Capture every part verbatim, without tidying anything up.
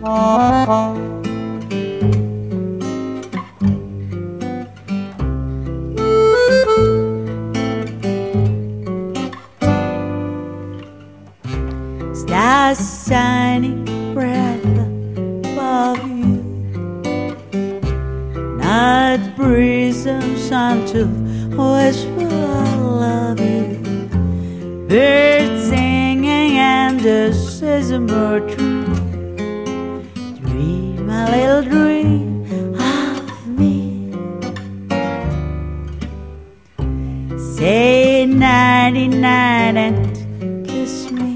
Stars shining bright above you, night breeze and sun to whisper I love you. Birds singing and the season more true. Dream a little dream of me. Say ninety-nine and kiss me.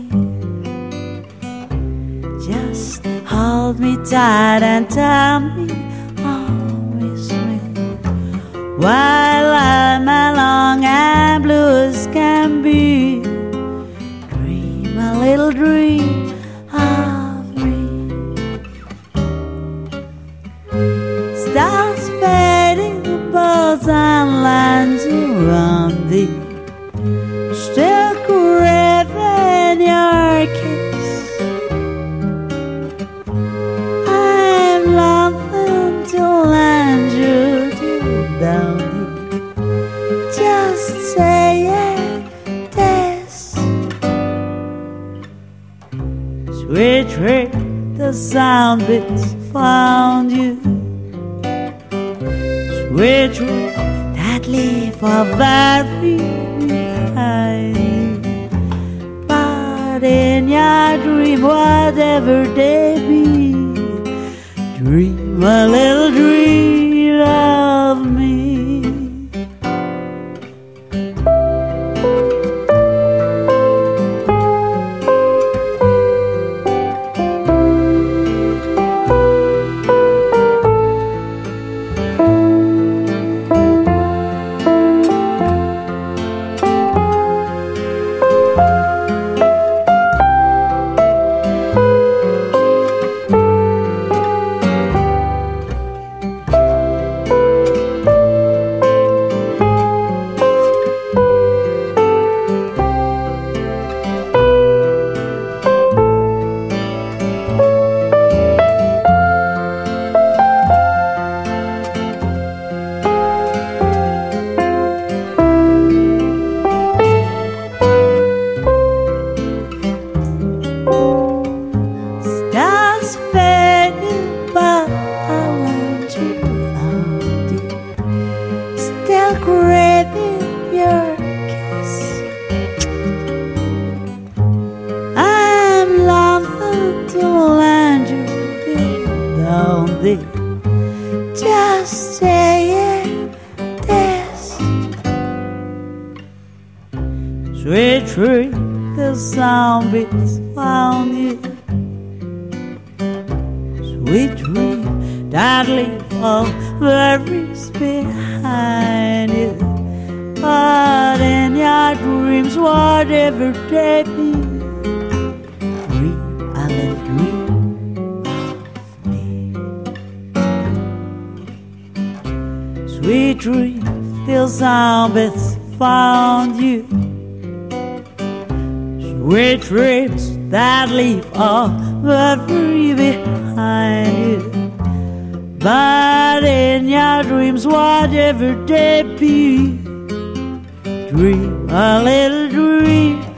Just hold me tight and tell me oh, miss me. While I'm along and blue as can be. Dream a little dream of me. Stars fading, birds and lands around thee, still craving your kiss. I'm loving to land you down here. Just say this. Sweet dream, the sound bits found you. Sweet dream that leave a very behind you. But in your dream, whatever they be, dream a little dream of me. Craving your kiss. I'm longing to land you down there. Just saying this. Sweet dream, the sound beats found you. Sweet dream that leave all worries behind you. But in your dreams, whatever they be, dream a little dream of me. Sweet dream, till sound bits found you. Sweet dreams that leave all worry behind you. But in your dreams, whatever they be, dream a little dream